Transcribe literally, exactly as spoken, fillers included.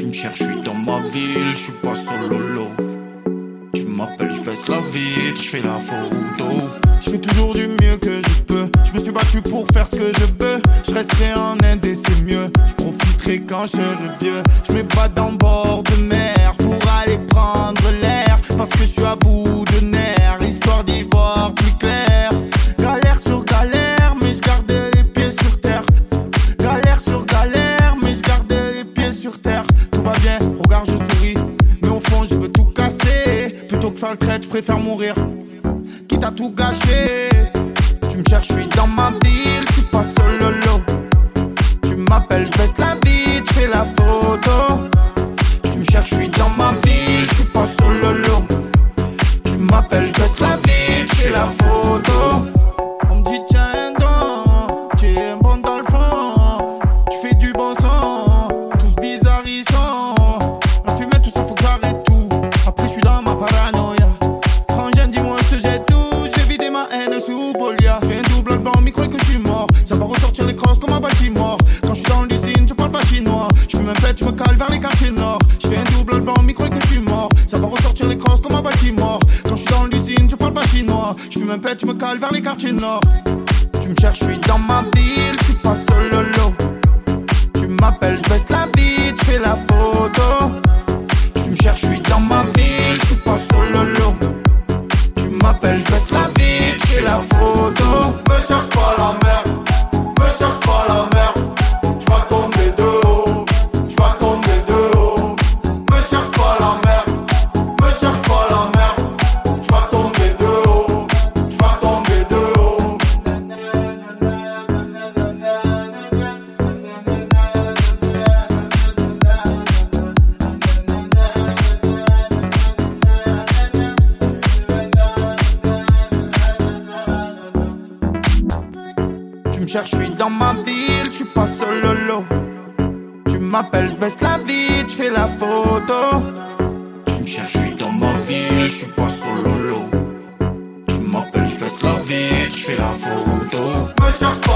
me cherches, je suis dans ma ville, je suis pas sur lolo. Tu m'appelles, je baisse la vitre, je fais la photo. Je fais toujours du mieux que je peux. Je me suis battu pour faire ce que je veux. Je resterai en Inde et c'est mieux. Je profiterai quand je serai vieux. Je m'évade en bord de mer pour aller prendre l'air. Parce que je suis à bout de nerfs, histoire d'y voir plus clair. Galère sur galère, mais je garde les pieds sur terre. Galère sur galère, mais je garde les pieds sur terre. Tout va bien, regarde je souris, mais au fond je veux tout casser. Plutôt que faire le trait, je préfère mourir, quitte à tout gâcher. Tu me cherches, je suis dans ma ville, je suis pas solo. Tu m'appelles, je baisse la vitre, je fais la photo. Tu me cherches, je suis dans ma ville, je suis pas solo. Tu m'appelles, je baisse la vitre, je fais la photo. On me dit tiens donc, tu es bon dans le fond. Tu fais du bon sang, tous bizarres ils sont. La fumée, tout ça faut que j'arrête tout. Après je suis dans ma paranoïa. Frangin, dis-moi je te jette tout. J'ai vidé ma haine sous Bolia. Fais un double album, il croit que je suis mort. Ça va ressortir les crosses comme un Baltimore. Quand je suis dans l'usine, je parle pas chinois. Je fume un pet, je me cale vers les quartiers nord. Je fais un double album, il croit que je suis mort. Ça va ressortir les crosses comme un Baltimore. Quand je suis dans l'usine, je parle pas chinois. Je fume un pet, je me cale vers les quartiers nord. Tu me cherches, je suis dans ma ville, je suis pas solo. Tu m'appelles, je baisse la vitre, je fais la photo. Tu me cherches, je suis dans ma ville, je suis pas solo. Tu m'appelles, je baisse la vitre, je fais la photo. Me cherche pas la merde, me cherche pas la merde. Tu vas tomber de haut, tu vas tomber de haut. Me cherche pas la merde, me cherche pas la merde. Tu vas tomber de haut, tu vas tomber de haut. Tu me cherches, je suis dans ma ville, je suis pas solo. Tu m'appelles, je baisse la vitre, je fais la photo. Tu me cherches, je suis dans ma ville, je suis pas solo. Tu m'appelles, je baisse la vitre, je fais la photo. Me cherche